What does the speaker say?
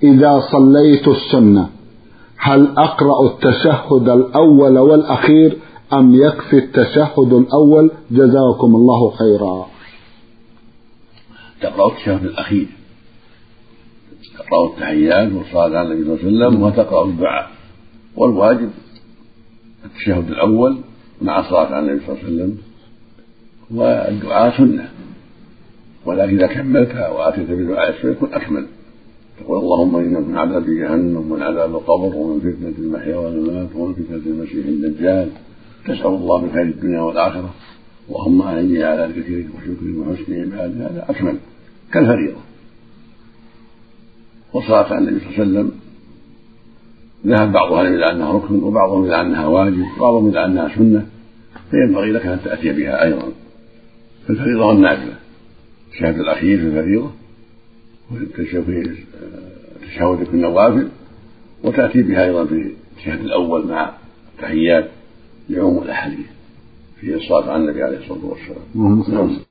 إذا صليت السنة هل أقرأ التشهد الأول والأخير أم يكفي التشهد الأول؟ جزاكم الله خيرا. تقرأ التشهد الأخير، تقرأ التحيات والصلاة على النبي صلى الله عليه وسلم وتقرأ الدعاء، والواجب التشهد الأول مع الصلاة على النبي صلى الله عليه وسلم، والدعاء سنة، ولكن إذا كملتها وآتيت بدعاء السنة يكون أكمل. تقول اللهم إنا من عذاب جهنم ومن عذاب القبر ومن فتنة المحيا والممات ومن فتنة المسيح الدجال، تسأل الله من خير الدنيا والآخرة، اللهم أعني على ذكرك وشكرك وحسن عبادك، هذا أكمل كالفريضة. والصلاة على النبي صلى الله عليه وسلم ذهب بعضها إلى أنها ركن وبعضهم إلى أنها واجب وبعضهم إلى أنها سنة، فينبغي لك أن تأتي بها أيضا في الفريضة والنافلة. التشهد الأخير في الفريضة والتشهد في النوافل، وتأتي بها أيضا في التشهد الأول مع التحيات لعموم الأحاديث في الصلاة على النبي عليه الصلاة والسلام.